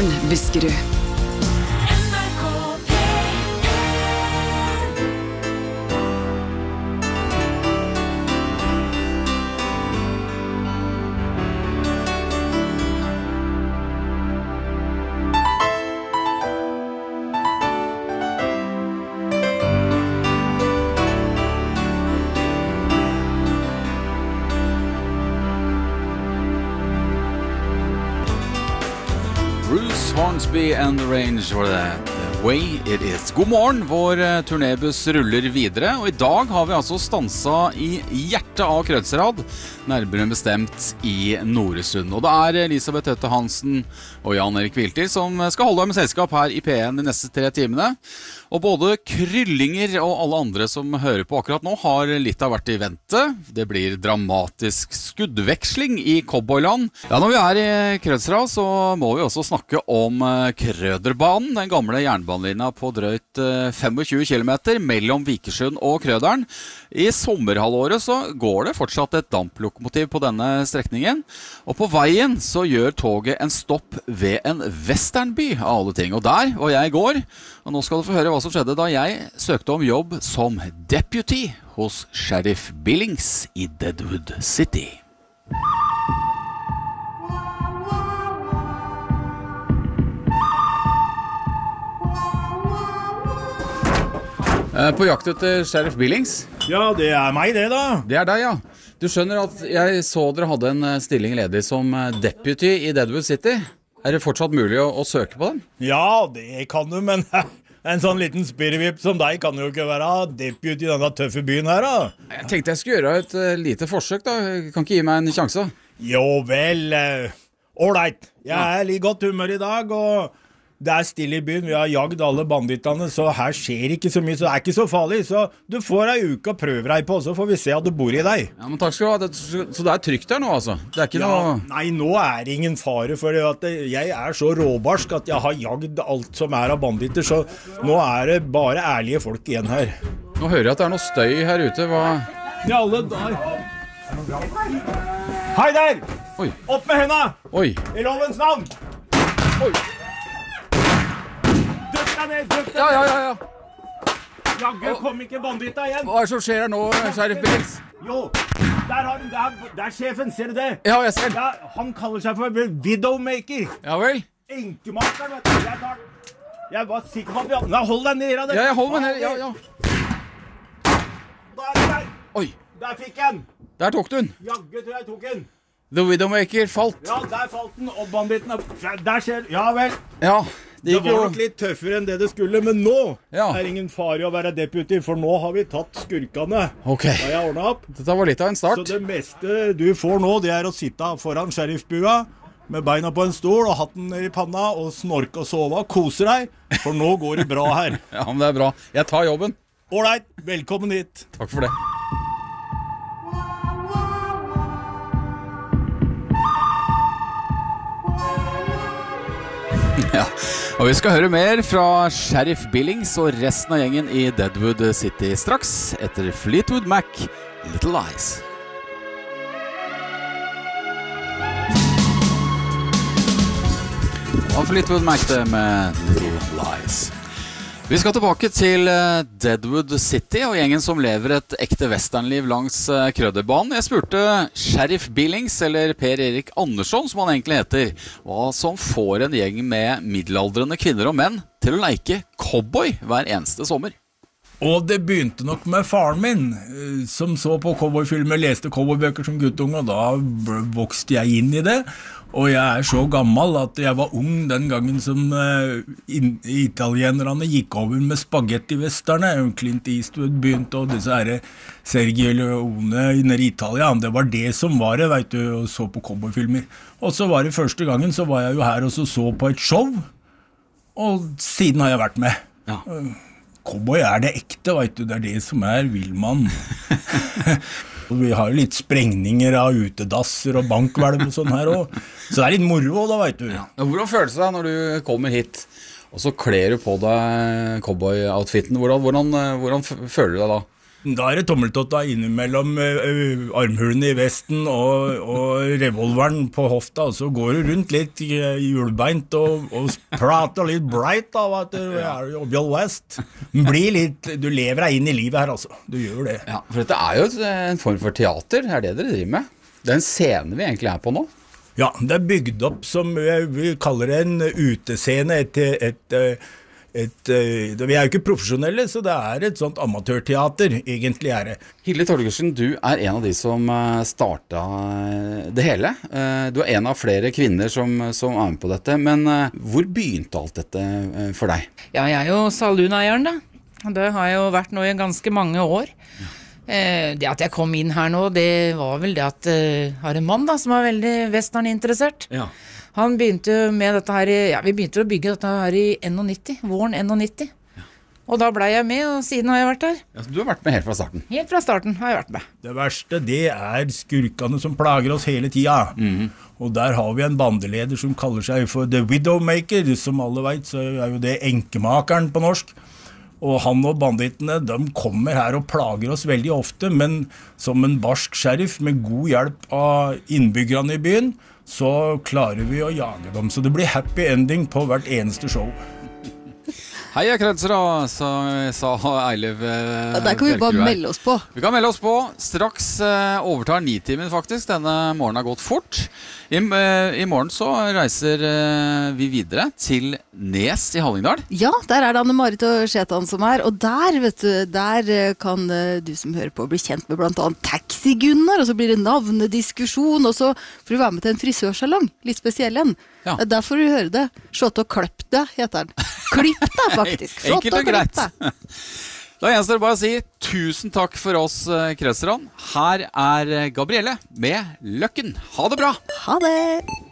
morgen, hvisker du. Hornsby and the Range var det The Way It Is. God morgen, vår turnébuss ruller videre, og i dag har vi altså stansa i hjertet av Krødsherad, nærmere bestemt i Noresund. Og det er Elisabeth Høtte Hansen og Jan Erik Hviltil som skal holde med selskap her i P1 de neste 3 timene. Og både kryllinger og alle andre som hører på akkurat nå har litt av vært i vente. Det blir dramatisk skuddveksling i Cowboyland. Ja, når vi er i Krødsherad så må vi også snakke om Krøderbanen, den gamle jernbanelinja på drøyt 25 kilometer mellom Vikersund og Krøderen. I sommerhalvåret så går det fortsatt et damplokomotiv på denne strekningen, og på veien så gjør toget en stopp ved en westernby av alle ting. Og der var jeg i går, og nå skal du få høre hva som skjedde da jeg søkte om jobb som deputy hos Sheriff Billings i Deadwood City. På jakt etter Sheriff Billings? Ja, det er meg det da. Det er deg, ja. Du skjønner at jeg så dere hadde en stilling ledig som deputy i Deadwood City. Er det fortsatt mulig å søke på den? Ja, det kan du, men en sånn liten spirrevipp som deg kan jo ikke være deputy i denne tøffe byen her da. Jeg tenkte jeg skulle gjøre et lite forsøk da. Kan ikke gi meg en sjanse? Jo vel, all right. Jeg er litt godt humør i dag, og det er stille i byen. Vi har jagd alle bandittene, så her skjer ikke så mye, så det er ikke så farlig. Så du får ei uke å prøve deg på, så får vi se at du bor i deg. Ja, men takk skal du ha. Så det er trygt her nå, altså? Det er ikke noe... Nei, nå er det ingen fare, for at jeg er så råbarsk at jeg har jagd alt som er av banditter, så nå er det bare ærlige folk igjen her. Nå hører jeg at det er noe støy her ute. Hva... Ja, alle der. Hei der! Oi. Opp med hendene! Oi. I lovens navn! Oi. Drøk deg Ja. Jagge, kom ikke banditta igjen. Hva er det som skjer her nå, Sheriff Billings? Jo, der har du, der sjefen, ser du det? Ja, jeg ser. Ja, han kaller seg for Widowmaker. Ja vel? Enkemakeren, vet du. Jeg var sikker på at vi... Nei, hold deg nede av det. Ja, jeg holder meg nede, ja. Der. Oi. Der fikk jeg den. Der tok du den. Jagge tror jeg tok den. The Widowmaker falt. Ja, der falt den, og banditten der skjer... Ja vel. Ja, det var nok litt tøffere enn det skulle, men nå er det ingen fare å være deputy, for nå har vi tatt skurkene. Ok. Da har jeg ordnet opp. Dette var litt av en start. Så det meste du får nå, det er å sitte foran sheriffbua med beina på en stol og hatten ned i panna og snorke og sove og kose deg, for nå går det bra her. Ja, men det er bra. Jeg tar jobben. All right, velkommen hit. Takk for det. Ja, og vi skal høre mer fra Sheriff Billings og resten av gjengen i Deadwood City straks etter Fleetwood Mac, Little Lies. Og Fleetwood Mac det med Little Lies. Vi skal tilbake til Deadwood City og gjengen som lever et ekte westernliv langs Krøderbanen. Jeg spurte Sheriff Billings, eller Per Erik Andersson som han egentlig heter, hva som får en gjeng med middelaldrende kvinner og menn til å leke cowboy hver eneste sommer. Og det begynte nok med faren min, som så på cowboyfilmer, leste cowboybøker som guttunge, og da vokste jeg inn i det. Og jeg er så gammel at jeg var ung den gangen som italienerne gikk over med spagetti-westerne. Clint Eastwood begynte, og disse her Sergio Leone nede i Italia. Det var det som var det, vet du, og så på cowboyfilmer. Og så var det første gangen, så var jeg jo her og så på et show, og siden har jeg vært med. Ja. Cowboy er det ekte, vet du, det er det som er villmann. Vi har jo litt sprengninger av utedasser og bankhvelv og sånn her også. Så det er litt moro da, vet du. Ja. Hvordan føles det når du kommer hit, og så kler du på deg cowboy-outfiten? Hvordan føler du deg da? Da det tommeltotta innimellom armhulene i vesten og revolveren på hofta, og så går du rundt litt hjulbeint og prater litt bright av at du er i Bill West. Du lever deg inn i livet her, altså. Du gjør det. Ja, for dette jo en form for teater, det det dere driver med. Det en scene vi egentlig på nå. Ja, det bygd opp som vi kaller det en utescene, vi jo ikke profesjonelle, så det et sånt amatørteater, egentlig det. Hilde Torgersen, du en av de som startet det hele. Du en av flere kvinner som med på dette, men hvor begynte alt dette for deg? Ja, jeg jo saluneieren da. Det har jo vært nå i ganske mange år. Det at jeg kom inn her nå, det var vel det at jeg har en mann da, som veldig westerninteressert. Ja. Han begynte med dette her, vi begynte å bygge dette her i 91, våren 91. Ja. Og da ble jeg med, og siden har jeg vært her. Ja, så du har vært med helt fra starten? Helt fra starten har jeg vært med. Det verste, det skurkene som plager oss hele tida. Og der har vi en bandeleder som kaller seg for The Widowmaker, som alle vet, så jo det enkemakeren på norsk. Og han og bandittene, de kommer her og plager oss veldig ofte, men som en barsk sheriff med god hjelp av innbyggerne i byen, så klarer vi å jage dem. Så det blir happy ending på hvert eneste show. Heia Krødsera, sa Eilev. Der kan vi bare melde oss på. Vi kan melde oss på. Straks overtar 9-timen faktisk. Denne morgenen har gått fort. I morgen så reiser vi videre til Nes i Hallingdal. Ja, der det Anne-Marit og Skjetan som og der, vet du, der kan du som hører på bli kjent med blant annet Taxi-Gunnar, og så blir det navnediskusjon, og så får du være med til en frisørsalong, litt spesiell en. Ja. Der får du høre det. Slått og kløpp det, heter den. Klipp det, faktisk. Slått Enkelt og greit. det. Da gjenstår det bare å si tusen takk for oss, Krødserne. Her Gabrielle med Løkken. Ha det bra! Ha det!